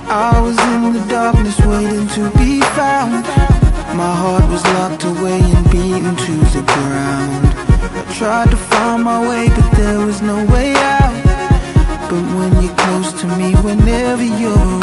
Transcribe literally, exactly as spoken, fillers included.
I was in the darkness waiting to be found. My heart was locked away and beaten to the ground. I tried to find my way, but there was no way out. But when you're close to me, whenever you're